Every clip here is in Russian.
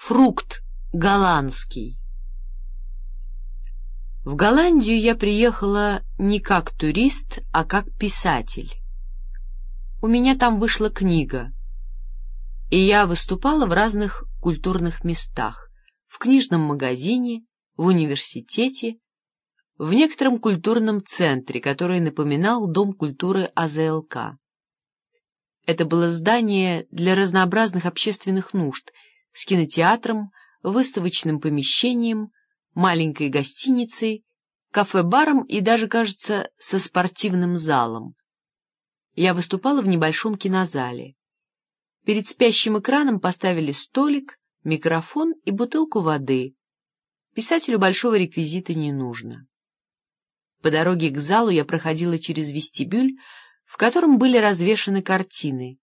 Фрукт голландский. В Голландию я приехала не как турист, а как писатель. У меня там вышла книга, и я выступала в разных культурных местах: в книжном магазине, в университете, в некотором культурном центре, который напоминал Дом культуры АЗЛК. Это было здание для разнообразных общественных нужд, с кинотеатром, выставочным помещением, маленькой гостиницей, кафе-баром и даже, кажется, со спортивным залом. Я выступала в небольшом кинозале. Перед спящим экраном поставили столик, микрофон и бутылку воды. Писателю большого реквизита не нужно. По дороге к залу я проходила через вестибюль, в котором были развешаны картины.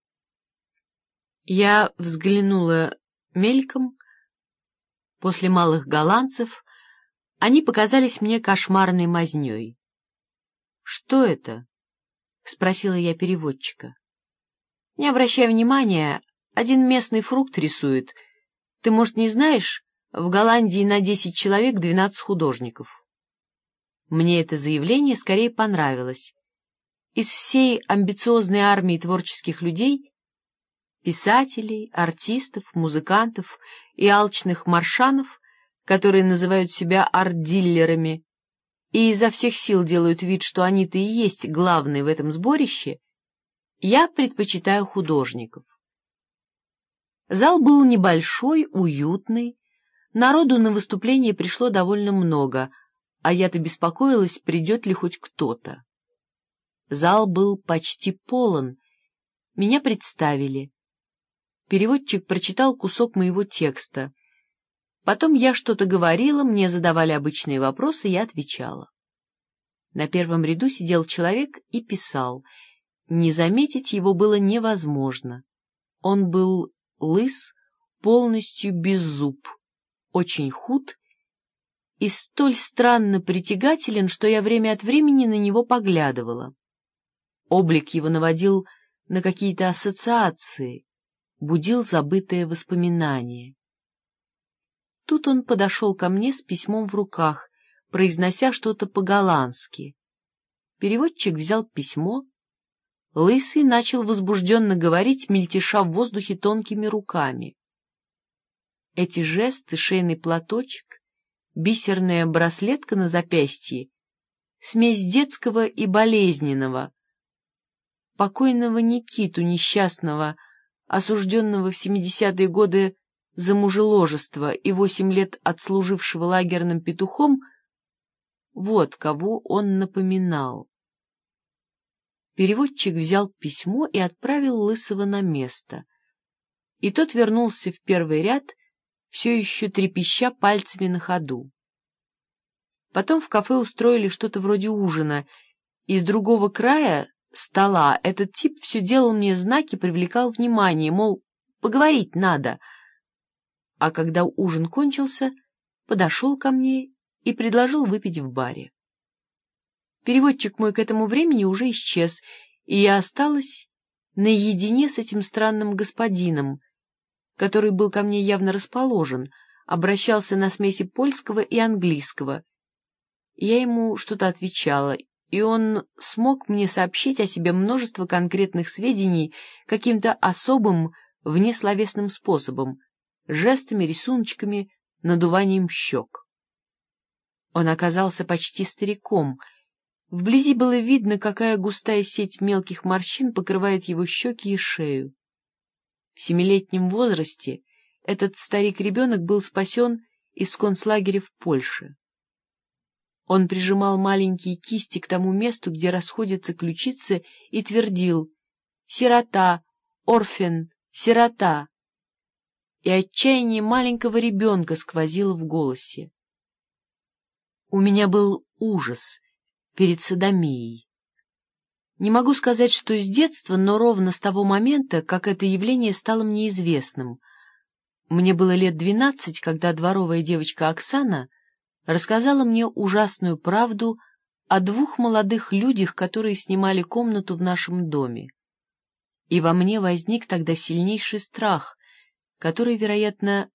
Я взглянула мельком. После «Малых голландцев» они показались мне кошмарной мазнёй. «Что это?» — спросила я переводчика. «Не обращай внимания, один местный фрукт рисует. Ты, может, не знаешь, в Голландии на 10 человек 12 художников». Мне это заявление скорее понравилось. Из всей амбициозной армии творческих людей, писателей, артистов, музыкантов и алчных маршанов, которые называют себя арт-дилерами и изо всех сил делают вид, что они-то и есть главные в этом сборище, я предпочитаю художников. Зал был небольшой, уютный, народу на выступление пришло довольно много, а я-то беспокоилась, придет ли хоть кто-то. Зал был почти полон. Меня представили. Переводчик прочитал кусок моего текста. Потом я что-то говорила, мне задавали обычные вопросы, я отвечала. На первом ряду сидел человек и писал. Не заметить его было невозможно. Он был лыс, полностью без зуб, очень худ и столь странно притягателен, что я время от времени на него поглядывала. Облик его наводил на какие-то ассоциации, будил забытые воспоминания. Тут он подошел ко мне с письмом в руках, произнося что-то по-голландски. Переводчик взял письмо. Лысый начал возбужденно говорить, мельтеша в воздухе тонкими руками. Эти жесты, шейный платочек, бисерная браслетка на запястье, смесь детского и болезненного, покойного Никиту, несчастного, осужденного в 70-е годы за мужеложество и 8 лет отслужившего лагерным петухом, вот кого он напоминал. Переводчик взял письмо и отправил Лысого на место, и тот вернулся в первый ряд, все еще трепеща пальцами на ходу. Потом в кафе устроили что-то вроде ужина, и с другого края стола этот тип все делал мне знаки, привлекал внимание, мол, поговорить надо. А когда ужин кончился, подошел ко мне и предложил выпить в баре. Переводчик мой к этому времени уже исчез, и я осталась наедине с этим странным господином, который был ко мне явно расположен, обращался на смеси польского и английского. Я ему что-то отвечала, и он смог мне сообщить о себе множество конкретных сведений каким-то особым внесловесным способом, жестами, рисуночками, надуванием щек. Он оказался почти стариком. Вблизи было видно, какая густая сеть мелких морщин покрывает его щеки и шею. В 7-летнем возрасте этот старик-ребенок был спасен из концлагеря в Польше. Он прижимал маленькие кисти к тому месту, где расходятся ключицы, и твердил: «Сирота! Орфен! Сирота!» И отчаяние маленького ребенка сквозило в голосе. У меня был ужас перед содомией. Не могу сказать, что с детства, но ровно с того момента, как это явление стало мне известным. Мне было лет 12, когда дворовая девочка Оксана рассказала мне ужасную правду о 2 молодых людях, которые снимали комнату в нашем доме. И во мне возник тогда сильнейший страх, который, вероятно,